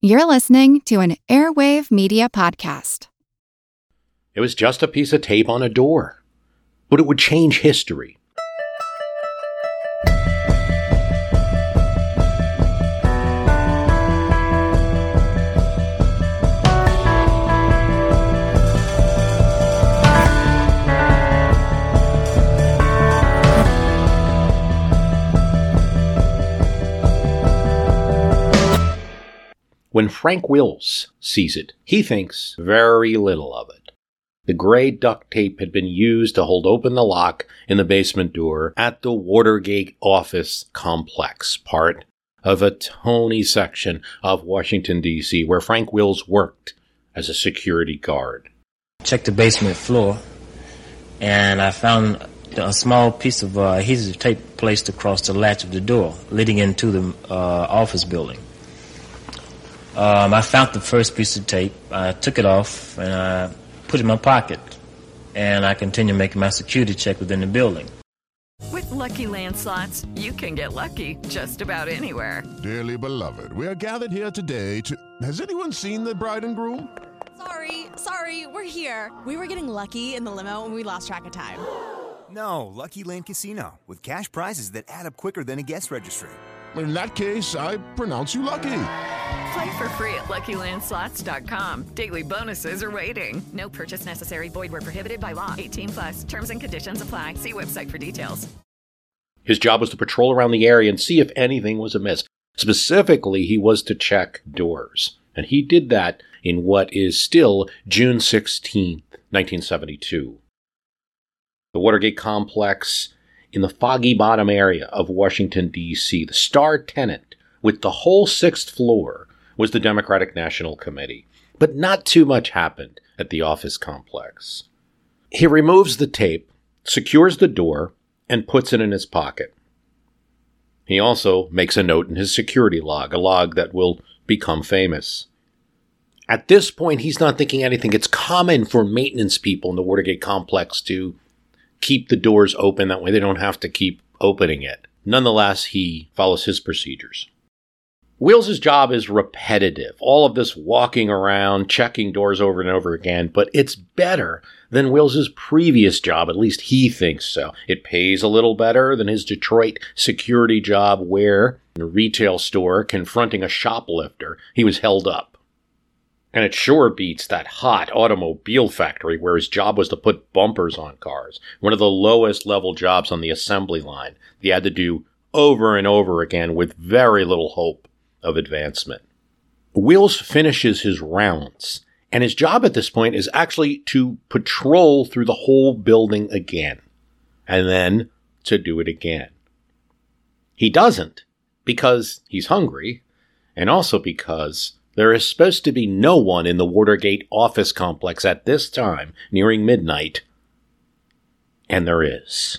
You're listening to an Airwave Media Podcast. It was just a piece of tape on a door, but it would change history. When Frank Wills sees it, he thinks very little of it. The gray duct tape had been used to hold open the lock in the basement door at the Watergate office complex, part of a Tony section of Washington, D.C., where Frank Wills worked as a security guard. Checked the basement floor, and I found a small piece of adhesive tape placed across the latch of the door, leading into the office building. I found the first piece of tape. I took it off and I put it in my pocket. And I continued making my security check within the building. With Lucky Land Slots, you can get lucky just about anywhere. Dearly beloved, we are gathered here today to... Has anyone seen the bride and groom? Sorry, we're here. We were getting lucky in the limo and we lost track of time. No, Lucky Land Casino, with cash prizes that add up quicker than a guest registry. In that case, I pronounce you lucky. Play for free at LuckyLandSlots.com. Daily bonuses are waiting. No purchase necessary. Void where prohibited by law. 18+. Terms and conditions apply. See website for details. His job was to patrol around the area and see if anything was amiss. Specifically, he was to check doors. And he did that in what is still June 16th, 1972. The Watergate complex in the Foggy Bottom area of Washington, D.C., the star tenant with the whole sixth floor was the Democratic National Committee. But not too much happened at the office complex. He removes the tape, secures the door, and puts it in his pocket. He also makes a note in his security log, a log that will become famous. At this point, he's not thinking anything. It's common for maintenance people in the Watergate complex to keep the doors open. That way they don't have to keep opening it. Nonetheless, he follows his procedures. Wills' job is repetitive. All of this walking around, checking doors over and over again, but it's better than Wills' previous job. At least he thinks so. It pays a little better than his Detroit security job where, in a retail store, confronting a shoplifter, he was held up. And it sure beats that hot automobile factory where his job was to put bumpers on cars. One of the lowest level jobs on the assembly line. He had to do over and over again with very little hope of advancement. Wills finishes his rounds, and his job at this point is actually to patrol through the whole building again, and then to do it again. He doesn't, because he's hungry, and also because there is supposed to be no one in the Watergate office complex at this time, nearing midnight. And there is.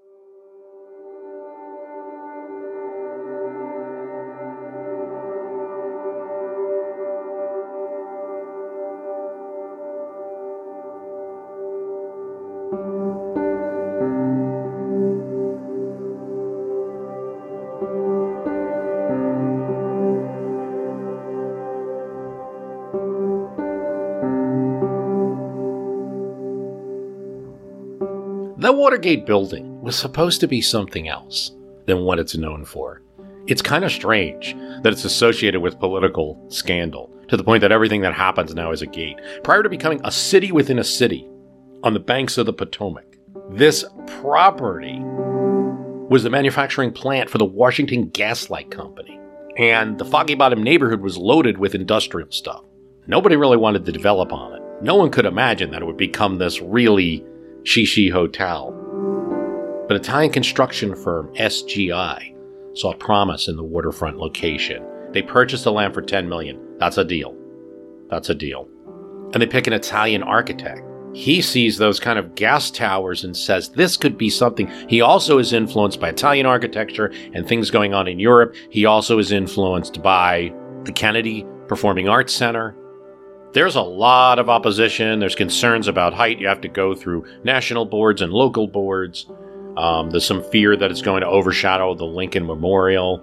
The Watergate building was supposed to be something else than what it's known for. It's kind of strange that it's associated with political scandal, to the point that everything that happens now is a gate. Prior to becoming a city within a city on the banks of the Potomac, this property was the manufacturing plant for the Washington Gaslight Company. And the Foggy Bottom neighborhood was loaded with industrial stuff. Nobody really wanted to develop on it. No one could imagine that it would become this really shishi hotel. But Italian construction firm SGI saw promise in the waterfront location. They purchased the land for $10 million. That's a deal. That's a deal. And they pick an Italian architect. He sees those kind of gas towers and says this could be something. He also is influenced by Italian architecture and things going on in Europe. He also is influenced by the Kennedy Performing Arts Center. There's a lot of opposition. There's concerns about height. You have to go through national boards and local boards. There's some fear that it's going to overshadow the Lincoln Memorial.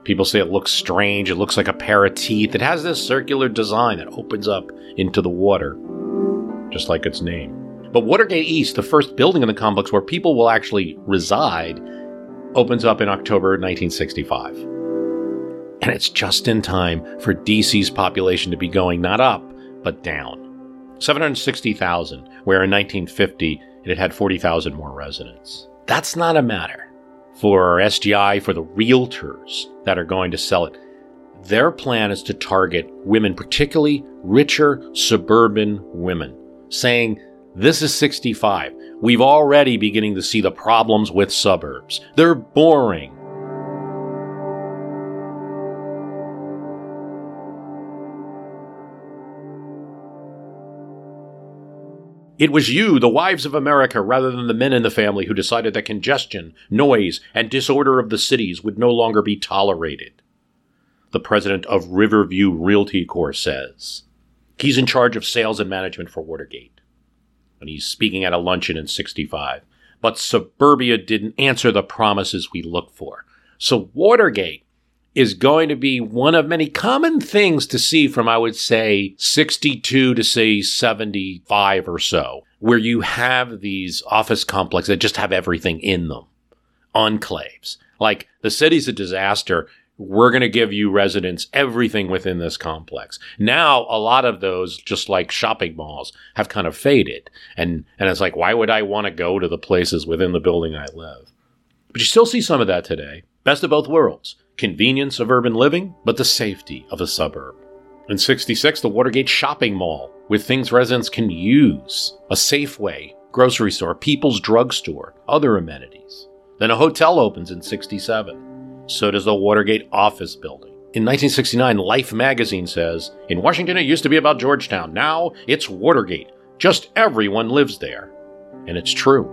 People say it looks strange. It looks like a pair of teeth. It has this circular design that opens up into the water, just like its name. But Watergate East, the first building in the complex where people will actually reside, opens up in October 1965. And it's just in time for DC's population to be going not up, but down. 760,000, where in 1950 it had 40,000 more residents. That's not a matter for SGI, for the realtors that are going to sell it. Their plan is to target women, particularly richer suburban women, saying, this is 65. We've already beginning to see the problems with suburbs. They're boring. It was you, the wives of America, rather than the men in the family, who decided that congestion, noise, and disorder of the cities would no longer be tolerated. The president of Riverview Realty Corp says. He's in charge of sales and management for Watergate. And he's speaking at a luncheon in 65. But suburbia didn't answer the promises we look for. So Watergate is going to be one of many common things to see from, I would say, 62 to, say, 75 or so, where you have these office complexes that just have everything in them. Enclaves. Like, the city's a disaster. We're going to give you residents everything within this complex. Now, a lot of those, just like shopping malls, have kind of faded. And it's like, why would I want to go to the places within the building I live? But you still see some of that today. Best of both worlds. Convenience of urban living, but the safety of a suburb. In 66, the Watergate shopping mall, with things residents can use. A Safeway, grocery store, People's Drug Store, other amenities. Then a hotel opens in 67. So does the Watergate office building. In 1969, Life magazine says, in Washington it used to be about Georgetown. Now it's Watergate. Just everyone lives there. And it's true.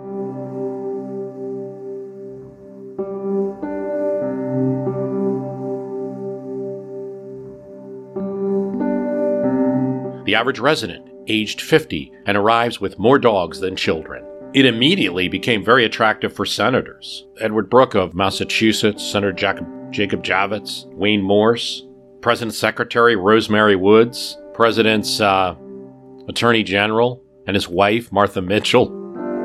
The average resident, aged 50, and arrives with more dogs than children. It immediately became very attractive for senators. Edward Brooke of Massachusetts, Senator Jacob Javits, Wayne Morse, President's Secretary Rosemary Woods, President's Attorney General, and his wife, Martha Mitchell.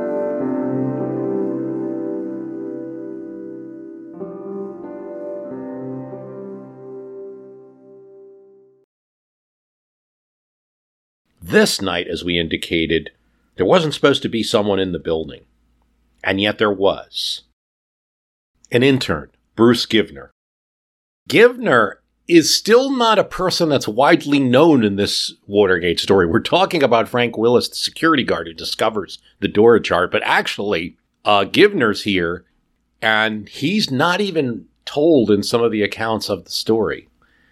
This night, as we indicated, there wasn't supposed to be someone in the building. And yet there was. An intern, Bruce Givner. Givner is still not a person that's widely known in this Watergate story. We're talking about Frank Willis, the security guard who discovers the door ajar. But actually, Givner's here, and he's not even told in some of the accounts of the story.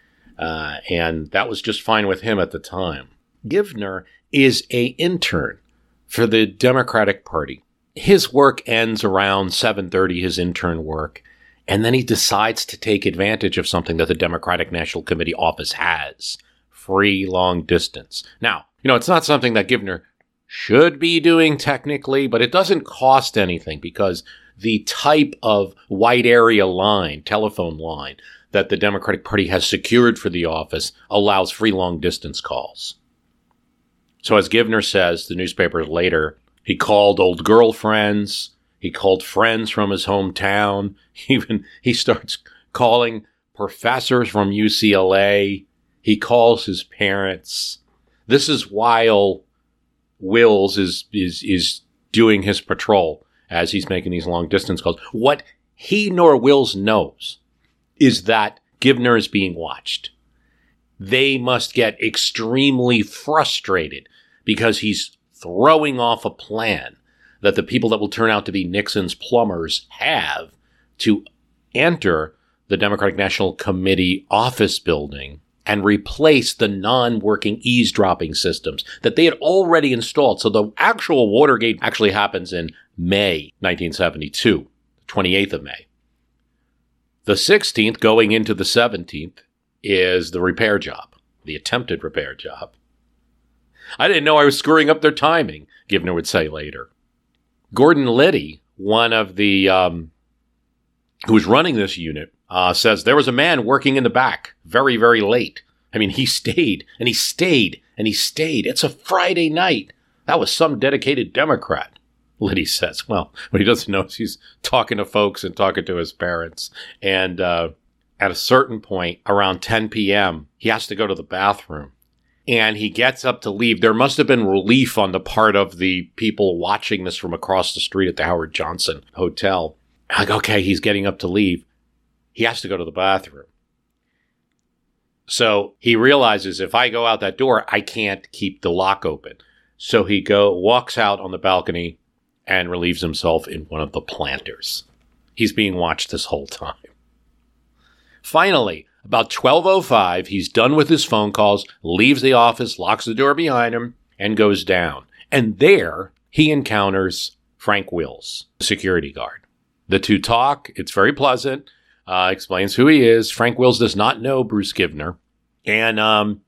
And that was just fine with him at the time. Givner is an intern for the Democratic Party. His work ends around 7:30, his intern work, and then he decides to take advantage of something that the Democratic National Committee office has, free long distance. Now, it's not something that Givner should be doing technically, but it doesn't cost anything because the type of wide area line, telephone line, that the Democratic Party has secured for the office allows free long distance calls. So as Givner says, the newspapers later, he called old girlfriends, he called friends from his hometown, he starts calling professors from UCLA, he calls his parents. This is while Wills is doing his patrol as he's making these long distance calls. What he nor Wills knows is that Givner is being watched. They must get extremely frustrated because he's throwing off a plan that the people that will turn out to be Nixon's plumbers have to enter the Democratic National Committee office building and replace the non-working eavesdropping systems that they had already installed. So the actual Watergate actually happens in May 1972, 28th of May. The 16th, going into the 17th, is the repair job, the attempted repair job. I didn't know I was screwing up their timing, Givner would say later. Gordon Liddy, one of the, who was running this unit, says there was a man working in the back very, very late. I mean, he stayed and he stayed and he stayed. It's a Friday night. That was some dedicated Democrat. Liddy says, well, what he doesn't know is he's talking to folks and talking to his parents. And at a certain point, around 10 p.m., he has to go to the bathroom. And he gets up to leave. There must have been relief on the part of the people watching this from across the street at the Howard Johnson Hotel. Like, okay, he's getting up to leave. He has to go to the bathroom. So he realizes if I go out that door, I can't keep the lock open. So he walks out on the balcony and relieves himself in one of the planters. He's being watched this whole time. Finally, about 12:05, he's done with his phone calls, leaves the office, locks the door behind him, and goes down. And there, he encounters Frank Wills, the security guard. The two talk. It's very pleasant. Explains who he is. Frank Wills does not know Bruce Givner. And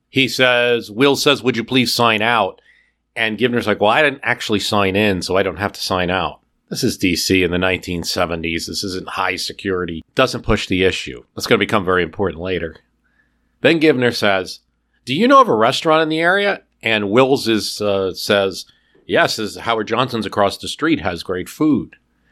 Wills says, would you please sign out? And Givner's like, well, I didn't actually sign in, so I don't have to sign out. This is D.C. in the 1970s. This isn't high security. Doesn't push the issue. That's going to become very important later. Then Givner says, do you know of a restaurant in the area? And Wills says, yes, Howard Johnson's across the street has great food.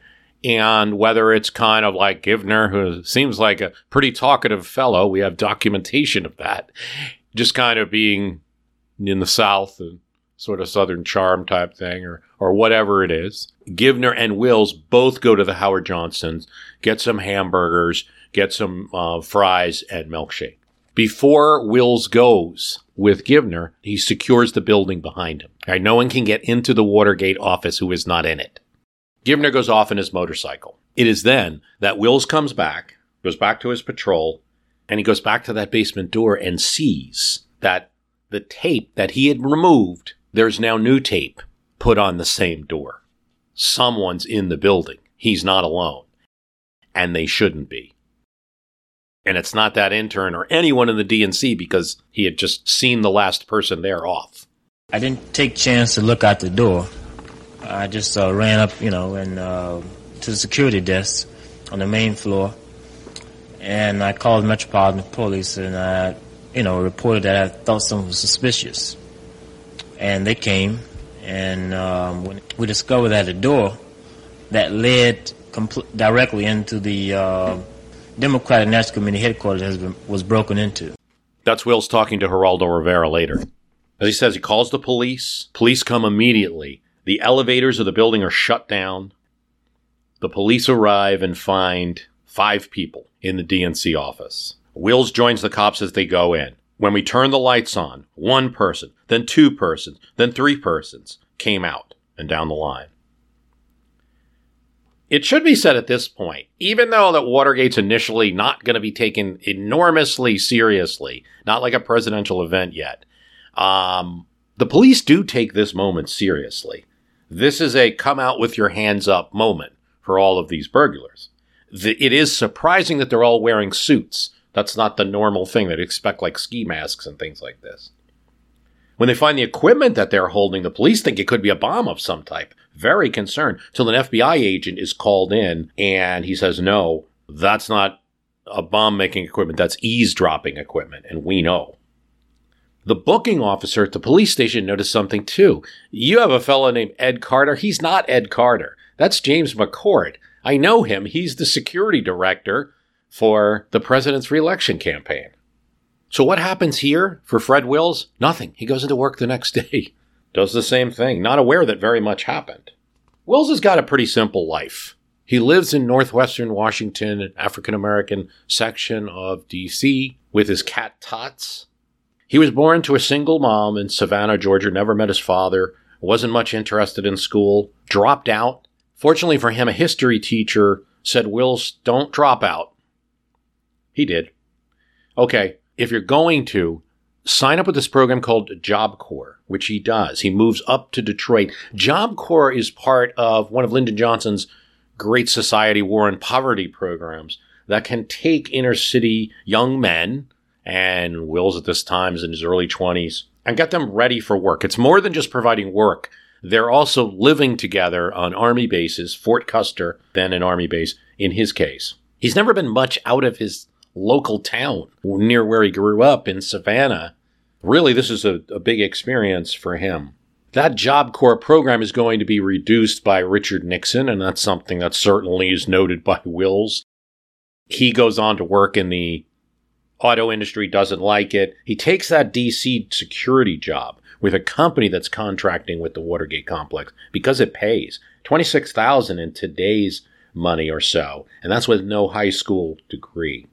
And whether it's kind of like Givner, who seems like a pretty talkative fellow, we have documentation of that, just kind of being in the South and sort of Southern charm type thing, or whatever it is. Givner and Wills both go to the Howard Johnsons, get some hamburgers, get some fries and milkshake. Before Wills goes with Givner, he secures the building behind him. Right, no one can get into the Watergate office who is not in it. Givner goes off in his motorcycle. It is then that Wills comes back, goes back to his patrol, and he goes back to that basement door and sees that the tape that he had removed, there's now new tape put on the same door. Someone's in the building. He's not alone. And they shouldn't be. And it's not that intern or anyone in the DNC because he had just seen the last person there off. I didn't take chance to look out the door. I just ran up, and to the security desk on the main floor. And I called Metropolitan Police and I, reported that I thought something was suspicious. And they came, and when we discovered that the door that led directly into the Democratic National Committee headquarters was broken into. That's Wills talking to Geraldo Rivera later. As he says, he calls the police. Police come immediately. The elevators of the building are shut down. The police arrive and find 5 people in the DNC office. Wills joins the cops as they go in. When we turn the lights on, 1 person, then 2 persons, then 3 persons came out and down the line. It should be said at this point, even though that Watergate's initially not going to be taken enormously seriously, not like a presidential event yet, the police do take this moment seriously. This is a come out with your hands up moment for all of these burglars. It is surprising that they're all wearing suits. That's not the normal thing that you expect, like ski masks and things like this. When they find the equipment that they're holding, the police think it could be a bomb of some type. Very concerned. Till an FBI agent is called in and he says, no, that's not a bomb-making equipment. That's eavesdropping equipment, and we know. The booking officer at the police station noticed something too. You have a fellow named Ed Carter. He's not Ed Carter. That's James McCord. I know him. He's the security director for the president's re-election campaign. So what happens here for Fred Wills? Nothing. He goes into work the next day. Does the same thing. Not aware that very much happened. Wills has got a pretty simple life. He lives in northwestern Washington, an African-American section of D.C., with his cat Tots. He was born to a single mom in Savannah, Georgia, never met his father, wasn't much interested in school, dropped out. Fortunately for him, a history teacher said, Wills, don't drop out. He did. Okay, if you're going to, sign up with this program called Job Corps, which he does. He moves up to Detroit. Job Corps is part of one of Lyndon Johnson's Great Society War on Poverty programs that can take inner city young men, and Wills at this time is in his early 20s, and get them ready for work. It's more than just providing work. They're also living together on Army bases, Fort Custer, then an Army base, in his case. He's never been much out of his local town near where he grew up in Savannah. Really, this is a big experience for him. That Job Corps program is going to be reduced by Richard Nixon, and that's something that certainly is noted by Wills. He goes on to work in the auto industry, doesn't like it. He takes that D.C. security job with a company that's contracting with the Watergate complex because it pays $26,000 in today's money or so, and that's with no high school degree.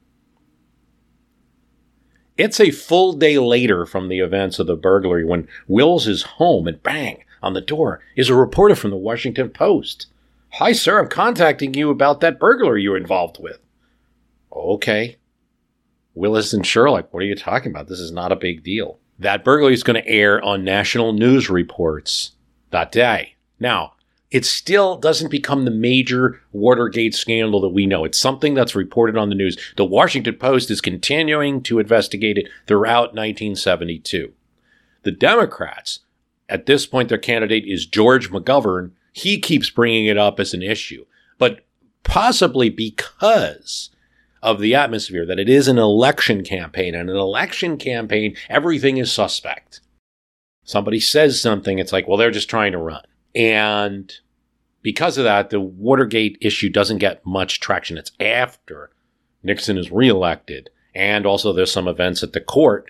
It's a full day later from the events of the burglary when Wills is home, and bang, on the door is a reporter from the Washington Post. "Hi, sir, I'm contacting you about that burglary you were involved with." Okay. Willis and Sherlock, what are you talking about? This is not a big deal. That burglary is going to air on national news reports that day. Now, it still doesn't become the major Watergate scandal that we know. It's something that's reported on the news. The Washington Post is continuing to investigate it throughout 1972. The Democrats, at this point, their candidate is George McGovern. He keeps bringing it up as an issue, but possibly because of the atmosphere that it is an election campaign. And an election campaign, everything is suspect. Somebody says something, it's like, well, they're just trying to run. And because of that, the Watergate issue doesn't get much traction. It's after Nixon is reelected. And also there's some events at the court.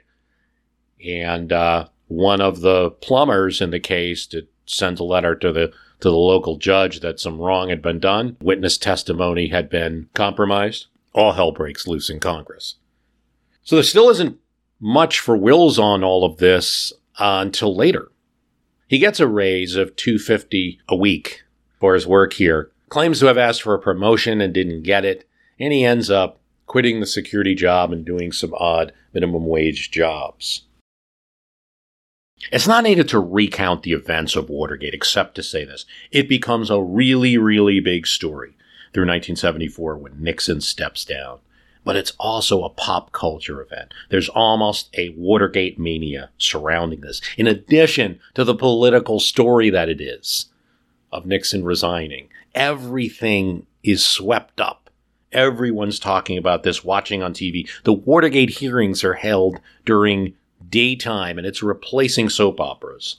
And one of the plumbers in the case sends a letter to the local judge that some wrong had been done. Witness testimony had been compromised. All hell breaks loose in Congress. So there still isn't much for Wills on all of this until later. He gets a raise of $250 a week for his work here, claims to have asked for a promotion and didn't get it, and he ends up quitting the security job and doing some odd minimum wage jobs. It's not needed to recount the events of Watergate, except to say this. It becomes a really, really big story through 1974 when Nixon steps down. But it's also a pop culture event. There's almost a Watergate mania surrounding this, in addition to the political story that it is of Nixon resigning. Everything is swept up. Everyone's talking about this, watching on TV. The Watergate hearings are held during daytime, and it's replacing soap operas.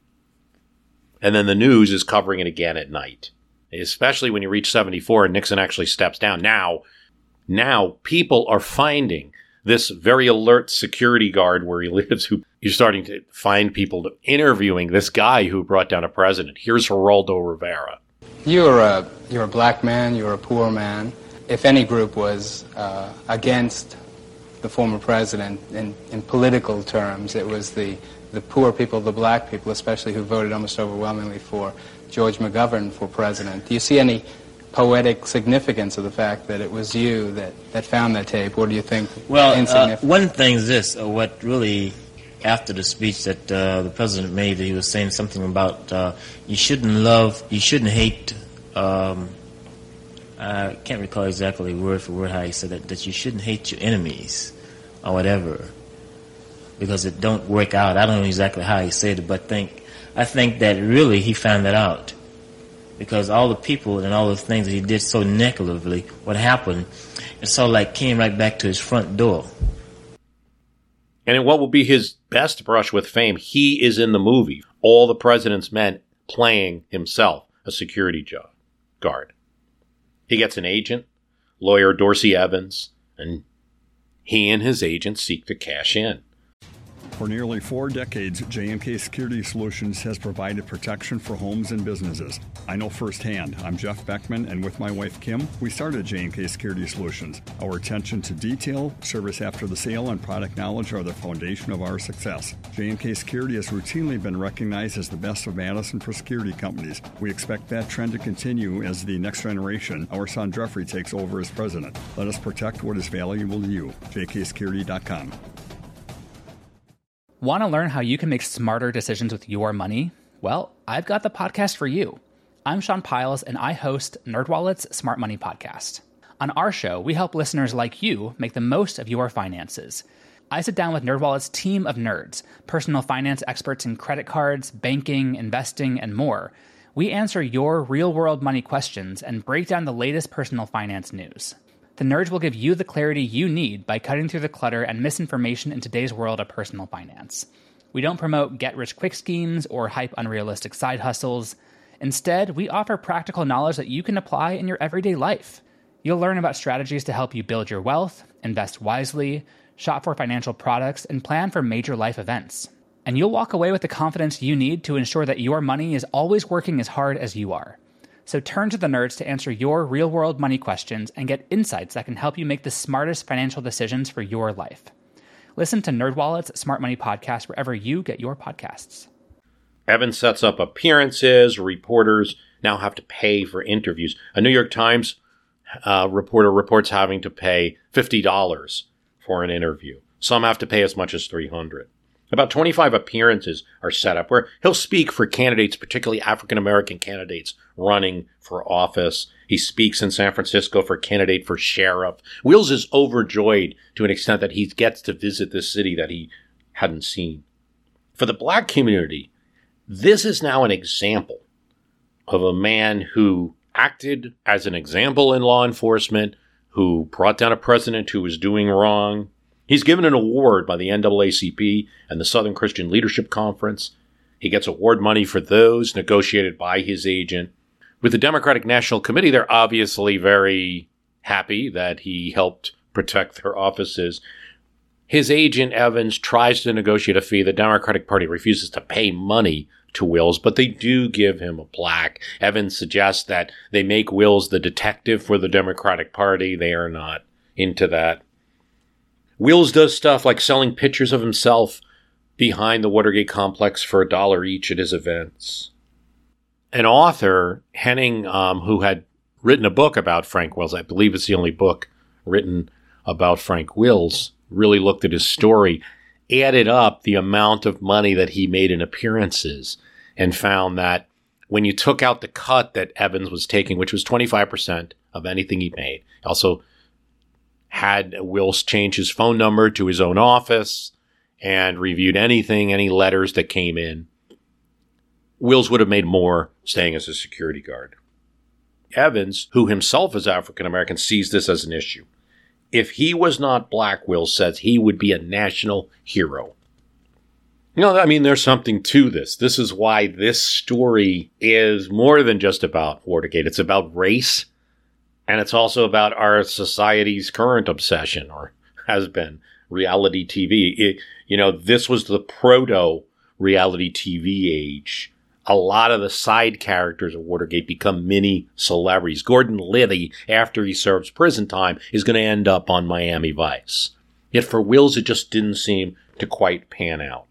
And then the news is covering it again at night. Especially when you reach 74 and Nixon actually steps down. Now people are finding this very alert security guard where he lives, who you're starting to find people interviewing this guy who brought down a president. Here's Geraldo Rivera. You're a black man, you're a poor man. If any group was against the former president in political terms, it was the poor people, the black people especially, who voted almost overwhelmingly for George McGovern for president. Do you see any poetic significance of the fact that it was you that found that tape, or do you think insignificant? One thing is this, what really, after the speech that the president made, he was saying something about you shouldn't hate, I can't recall exactly word for word how he said that you shouldn't hate your enemies or whatever, because it don't work out. I don't know exactly how he said it, but I think that really he found that out. Because all the people and all the things that he did so negatively, what happened, it sort of like came right back to his front door. And in what will be his best brush with fame, he is in the movie All the President's Men, playing himself a security guard. He gets an agent, lawyer Dorsey Evans, and he and his agent seek to cash in. For nearly 4 decades, J&K Security Solutions has provided protection for homes and businesses. I know firsthand. I'm Jeff Beckman, and with my wife Kim, we started J&K Security Solutions. Our attention to detail, service after the sale, and product knowledge are the foundation of our success. J&K Security has routinely been recognized as the best of Madison for security companies. We expect that trend to continue as the next generation, our son Jeffrey, takes over as president. Let us protect what is valuable to you. jksecurity.com. Want to learn how you can make smarter decisions with your money? Well, I've got the podcast for you. I'm Sean Piles, and I host NerdWallet's Smart Money Podcast. On our show, we help listeners like you make the most of your finances. I sit down with NerdWallet's team of nerds, personal finance experts in credit cards, banking, investing, and more. We answer your real-world money questions and break down the latest personal finance news. the Nerds will give you the clarity you need by cutting through the clutter and misinformation in today's world of personal finance. We don't promote get-rich-quick schemes or hype unrealistic side hustles. Instead, we offer practical knowledge that you can apply in your everyday life. You'll learn about strategies to help you build your wealth, invest wisely, shop for financial products, and plan for major life events. And you'll walk away with the confidence you need to ensure that your money is always working as hard as you are. So turn to the Nerds to answer your real-world money questions and get insights that can help you make the smartest financial decisions for your life. Listen to NerdWallet's Smart Money Podcast wherever you get your podcasts. Evans sets up appearances. Reporters now have to pay for interviews. A New York Times reporter reports having to pay $50 for an interview. Some have to pay as much as $300. About 25 appearances are set up where he'll speak for candidates, particularly African-American candidates running for office. He speaks in San Francisco for a candidate for sheriff. Wills is overjoyed to an extent that he gets to visit this city that he hadn't seen. For the black community, this is now an example of a man who acted as an example in law enforcement, who brought down a president who was doing wrong. He's given an award by the NAACP and the Southern Christian Leadership Conference. He gets award money for those negotiated by his agent. With the Democratic National Committee, they're obviously very happy that he helped protect their offices. His agent, Evans, tries to negotiate a fee. The Democratic Party refuses to pay money to Wills, but they do give him a plaque. Evans suggests that they make Wills the detective for the Democratic Party. They are not into that. Wills does stuff like selling pictures of himself behind the Watergate complex for $1 each at his events. An author, Henning, who had written a book about Frank Wills, I believe it's the only book written about Frank Wills, really looked at his story, added up the amount of money that he made in appearances, and found that when you took out the cut that Evans was taking, which was 25% of anything he made, also had Wills change his phone number to his own office and reviewed any letters that came in, Wills would have made more staying as a security guard. Evans, who himself is African-American, sees this as an issue. If he was not black, Wills says, he would be a national hero. You know, I mean, there's something to this. This is why this story is more than just about Watergate. It's about race, and it's also about our society's current obsession, or has been, reality TV. This was the proto-reality TV age. A lot of the side characters of Watergate become mini celebrities. Gordon Liddy, after he serves prison time, is going to end up on Miami Vice. Yet for Wills, it just didn't seem to quite pan out.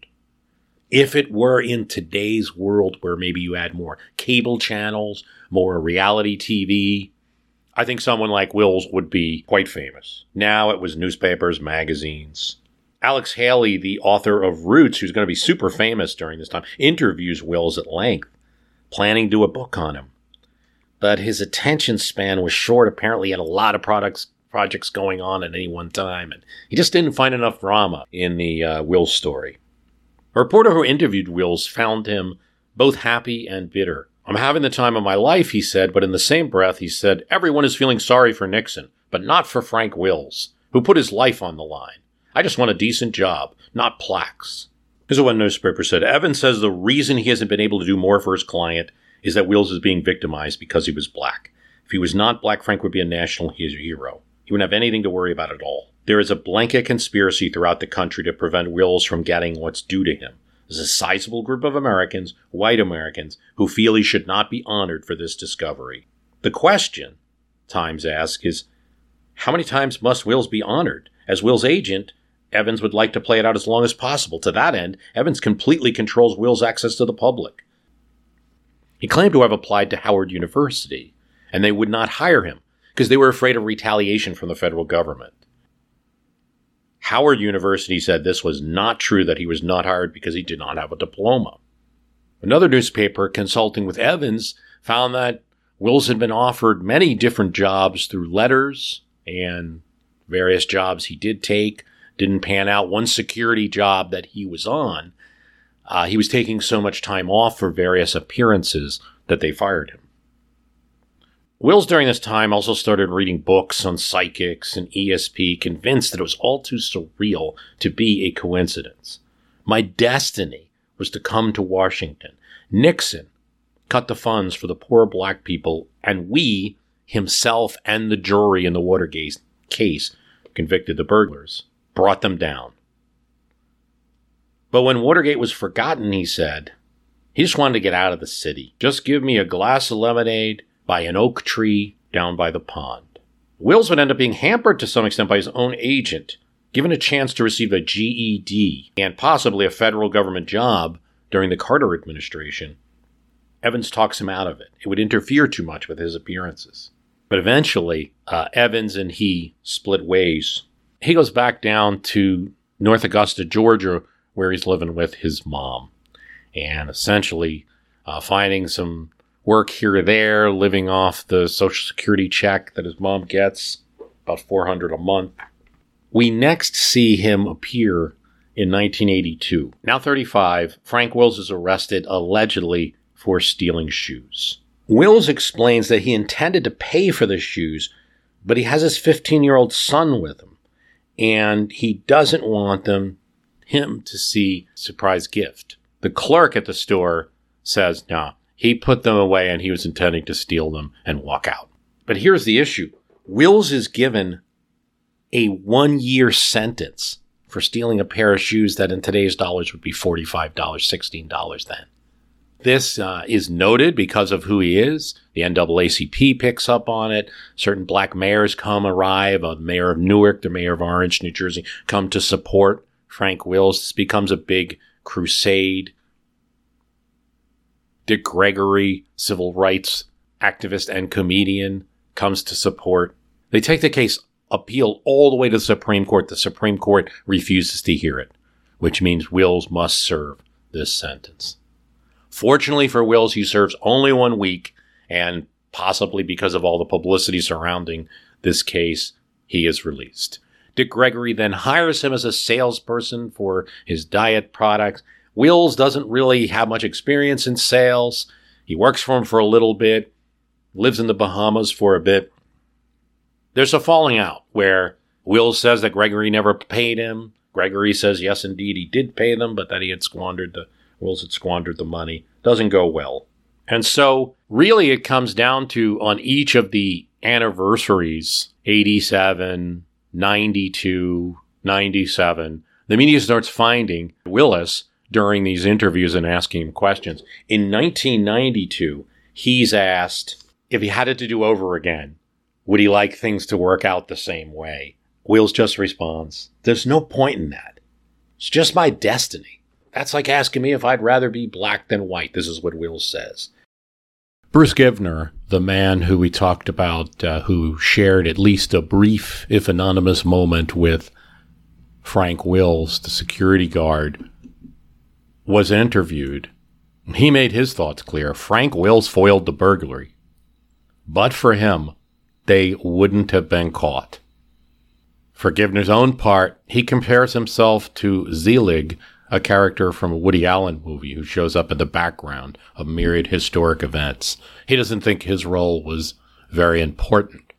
If it were in today's world where maybe you had more cable channels, more reality TV, I think someone like Wills would be quite famous. Now it was newspapers, magazines. Alex Haley, the author of Roots, who's going to be super famous during this time, interviews Wills at length, planning to do a book on him. But his attention span was short. Apparently he had a lot of projects going on at any one time, and he just didn't find enough drama in the Wills story. A reporter who interviewed Wills found him both happy and bitter. "I'm having the time of my life," he said, but in the same breath he said, "Everyone is feeling sorry for Nixon, but not for Frank Wills, who put his life on the line. I just want a decent job, not plaques." Here's what one newspaper said. Evans says the reason he hasn't been able to do more for his client is that Wills is being victimized because he was black. If he was not black, Frank would be a national hero. He wouldn't have anything to worry about at all. There is a blanket conspiracy throughout the country to prevent Wills from getting what's due to him. There's a sizable group of Americans, white Americans, who feel he should not be honored for this discovery. The question, Times asks, is how many times must Wills be honored? As Wills' agent, Evans would like to play it out as long as possible. To that end, Evans completely controls Wills' access to the public. He claimed to have applied to Howard University, and they would not hire him because they were afraid of retaliation from the federal government. Howard University said this was not true, that he was not hired because he did not have a diploma. Another newspaper consulting with Evans found that Wills had been offered many different jobs through letters, and various jobs he did take didn't pan out. One security job that he was on, he was taking so much time off for various appearances that they fired him. Wills during this time also started reading books on psychics and ESP, convinced that it was all too surreal to be a coincidence. My destiny was to come to Washington. Nixon cut the funds for the poor black people, and we, himself and the jury in the Watergate case, convicted the burglars, brought them down. But when Watergate was forgotten, he said, he just wanted to get out of the city. Just give me a glass of lemonade by an oak tree down by the pond. Wills would end up being hampered to some extent by his own agent, given a chance to receive a GED and possibly a federal government job during the Carter administration. Evans talks him out of it. It would interfere too much with his appearances. But eventually, Evans and he split ways. He goes back down to North Augusta, Georgia, where he's living with his mom. And essentially finding some work here or there, living off the Social Security check that his mom gets, about $400 a month. We next see him appear in 1982. Now 35, Frank Wills is arrested allegedly for stealing shoes. Wills explains that he intended to pay for the shoes, but he has his 15-year-old son with him, and he doesn't want him to see surprise gift. The clerk at the store says, no, he put them away and he was intending to steal them and walk out. But here's the issue. Wills is given a 1-year sentence for stealing a pair of shoes that in today's dollars would be $45, $16 then. This is noted because of who he is. The NAACP picks up on it. Certain black mayors arrive. The mayor of Newark, the mayor of Orange, New Jersey, come to support Frank Wills. This becomes a big crusade. Dick Gregory, civil rights activist and comedian, comes to support. They take the case appeal all the way to the Supreme Court. The Supreme Court refuses to hear it, which means Wills must serve this sentence. Fortunately for Wills, he serves only 1 week, and possibly because of all the publicity surrounding this case, he is released. Dick Gregory then hires him as a salesperson for his diet products. Wills doesn't really have much experience in sales. He works for him for a little bit, lives in the Bahamas for a bit. There's a falling out where Wills says that Gregory never paid him. Gregory says, yes, indeed, he did pay them, but that Wills had squandered the money. Doesn't go well. And so, really, it comes down to, on each of the anniversaries, 87, 92, 97, the media starts finding Willis during these interviews and asking him questions. In 1992, he's asked if he had it to do over again, would he like things to work out the same way? Wills just responds, there's no point in that. It's just my destiny. That's like asking me if I'd rather be black than white. This is what Wills says. Bruce Givner, the man who we talked about, who shared at least a brief, if anonymous, moment with Frank Wills, the security guard, was interviewed. He made his thoughts clear. Frank Wills foiled the burglary. But for him, they wouldn't have been caught. For Givner's own part, he compares himself to Zelig, a character from a Woody Allen movie who shows up in the background of myriad historic events. He doesn't think his role was very important.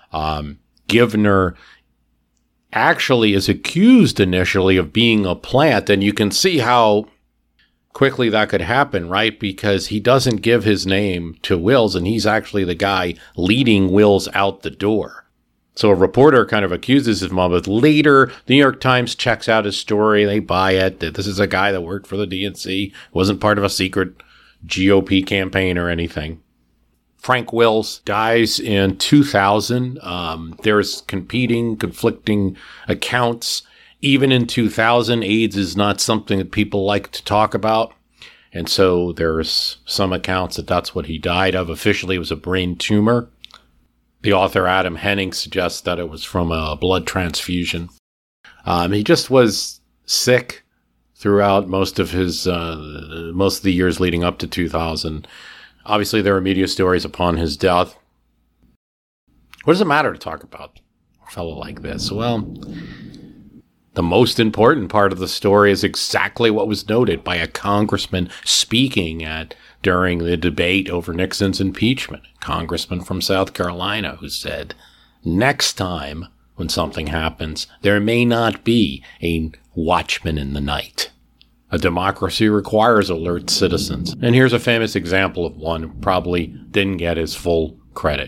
Givner actually is accused initially of being a plant, and you can see how quickly that could happen, right? Because he doesn't give his name to Wills, and he's actually the guy leading Wills out the door. So a reporter kind of accuses him of it. Later, the New York Times checks out his story. They buy it. That this is a guy that worked for the DNC, wasn't part of a secret GOP campaign or anything. Frank Wills dies in 2000. There's conflicting accounts. Even in 2000, AIDS is not something that people like to talk about. And so there's some accounts that that's what he died of. Officially, it was a brain tumor. The author, Adam Henning, suggests that it was from a blood transfusion. He just was sick throughout most of the years leading up to 2000. Obviously, there were media stories upon his death. What does it matter to talk about a fellow like this? Well, The most important part of the story is exactly what was noted by a congressman speaking during the debate over Nixon's impeachment. A congressman from South Carolina who said, next time when something happens, there may not be a watchman in the night. A democracy requires alert citizens. And here's a famous example of one who probably didn't get his full credit.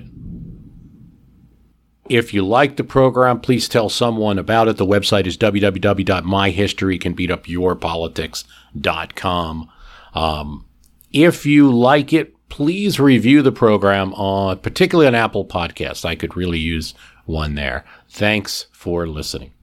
If you like the program, please tell someone about it. The website is www.myhistorycanbeatupyourpolitics.com. If you like it, please review the program, particularly on Apple Podcasts. I could really use one there. Thanks for listening.